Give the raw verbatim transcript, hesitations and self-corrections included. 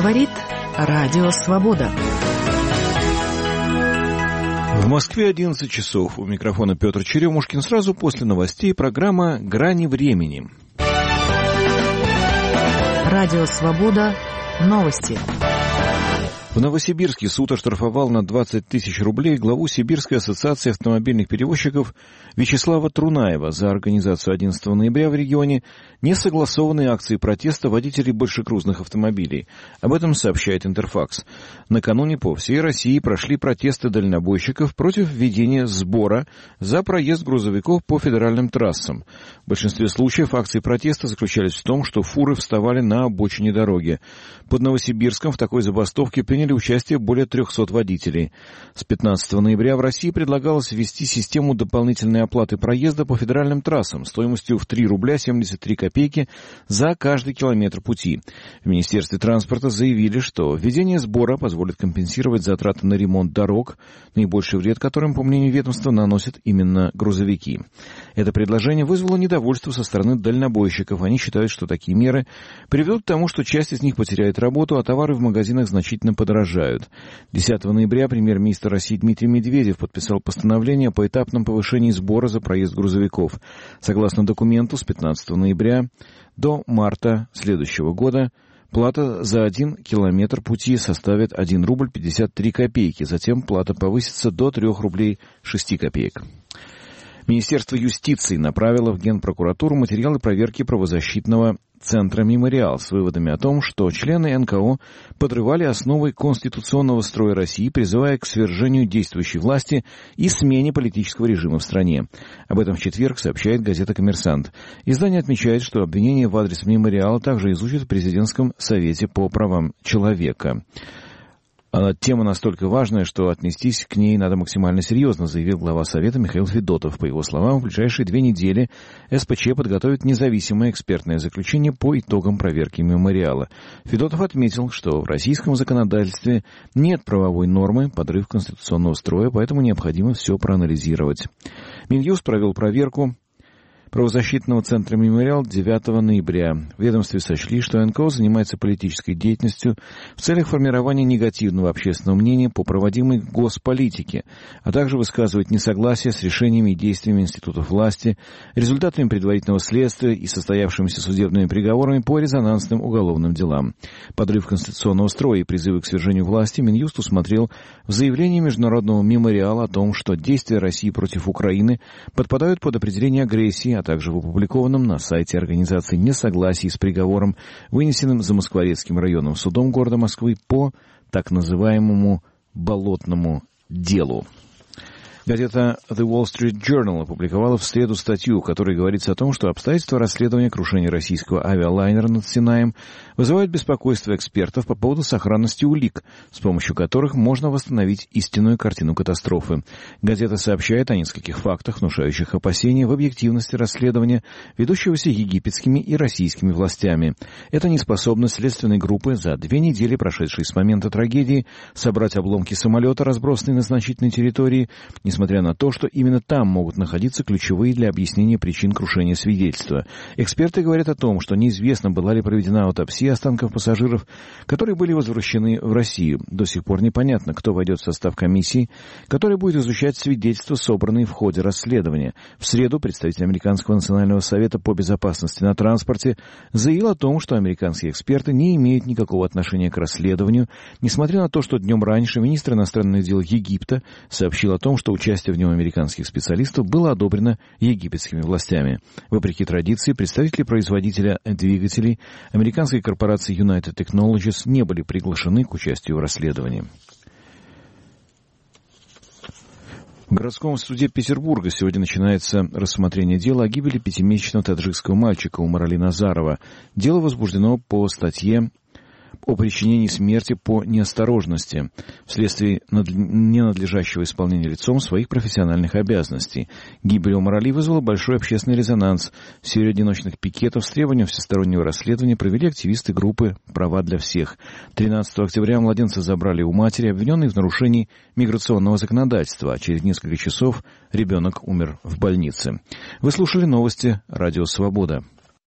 Говорит Радио Свобода. В Москве одиннадцать часов. У микрофона Петр Черемушкин. Сразу после новостей программа «Грани времени». Радио Свобода. Новости. В Новосибирске суд оштрафовал на двадцать тысяч рублей главу Сибирской ассоциации автомобильных перевозчиков Вячеслава Трунаева за организацию одиннадцатого ноября в регионе несогласованной акции протеста водителей большегрузных автомобилей. Об этом сообщает Интерфакс. Накануне по всей России прошли протесты дальнобойщиков против введения сбора за проезд грузовиков по федеральным трассам. В большинстве случаев акции протеста заключались в том, что фуры вставали на обочине дороги. Под Новосибирском в такой забастовке приняли участие более трехсот водителей. С пятнадцатого ноября в России предлагалось ввести систему дополнительной оплаты проезда по федеральным трассам стоимостью в три рубля семьдесят три копейки за каждый километр пути. В Министерстве транспорта заявили, что введение сбора позволит компенсировать затраты на ремонт дорог, наибольший вред которым, по мнению ведомства, наносят именно грузовики. Это предложение вызвало недовольство со стороны дальнобойщиков. Они считают, что такие меры приведут к тому, что часть из них потеряет работу, а товары в магазинах значительно подорожают. десятого ноября премьер-министр России Дмитрий Медведев подписал постановление о поэтапном повышении сбора за проезд грузовиков. Согласно документу, с пятнадцатого ноября до марта следующего года плата за один километр пути составит один рубль пятьдесят три копейки. Затем плата повысится до трех рублей шесть копеек. Министерство юстиции направило в Генпрокуратуру материалы проверки правозащитного центра «Мемориал» с выводами о том, что члены эн ка о подрывали основы конституционного строя России, призывая к свержению действующей власти и смене политического режима в стране. Об этом в четверг сообщает газета «Коммерсант». Издание отмечает, что обвинение в адрес «Мемориала» также изучат в Президентском совете по правам человека. Тема настолько важная, что отнестись к ней надо максимально серьезно, заявил глава Совета Михаил Федотов. По его словам, в ближайшие две недели эс пэ че подготовит независимое экспертное заключение по итогам проверки мемориала. Федотов отметил, что в российском законодательстве нет правовой нормы подрыв конституционного строя, поэтому необходимо все проанализировать. Минюст провел проверку правозащитного центра «Мемориал» девятого ноября. В ведомстве сочли, что эн ка о занимается политической деятельностью в целях формирования негативного общественного мнения по проводимой госполитике, а также высказывает несогласие с решениями и действиями институтов власти, результатами предварительного следствия и состоявшимися судебными приговорами по резонансным уголовным делам. Подрыв конституционного строя и призывы к свержению власти Минюст усмотрел в заявлении Международного мемориала о том, что действия России против Украины подпадают под определение агрессии, а также в опубликованном на сайте организации несогласии с приговором, вынесенным Замоскворецким районным судом города Москвы по так называемому «болотному делу». Газета The Wall Street Journal опубликовала в среду статью, в которой говорится о том, что обстоятельства расследования крушения российского авиалайнера над Синаем вызывают беспокойство экспертов по поводу сохранности улик, с помощью которых можно восстановить истинную картину катастрофы. Газета сообщает о нескольких фактах, внушающих опасения в объективности расследования, ведущегося египетскими и российскими властями. Это неспособность следственной группы за две недели, прошедшие с момента трагедии, собрать обломки самолета, разбросанные на значительной территории, несмотря на то, что именно там могут находиться ключевые для объяснения причин крушения свидетельства. Эксперты говорят о том, что неизвестно, была ли проведена аутопсия останков пассажиров, которые были возвращены в Россию. До сих пор непонятно, кто войдет в состав комиссии, которая будет изучать свидетельства, собранные в ходе расследования. В среду представитель Американского национального совета по безопасности на транспорте заявил о том, что американские эксперты не имеют никакого отношения к расследованию, несмотря на то, что днем раньше министр иностранных дел Египта сообщил о том, что участие в нем американских специалистов было одобрено египетскими властями. Вопреки традиции, представители производителя двигателей американской корпорации United Technologies не были приглашены к участию в расследовании. В городском суде Петербурга сегодня начинается рассмотрение дела о гибели пятимесячного таджикского мальчика Умарали Назарова. Дело возбуждено по статье о причинении смерти по неосторожности вследствие ненадлежащего исполнения лицом своих профессиональных обязанностей. Гибель Умарали вызвала большой общественный резонанс. Серию одиночных пикетов с требованием всестороннего расследования провели активисты группы «Права для всех». тринадцатого октября младенца забрали у матери, обвиненной в нарушении миграционного законодательства, а через несколько часов ребенок умер в больнице. Вы слушали новости «Радио Свобода».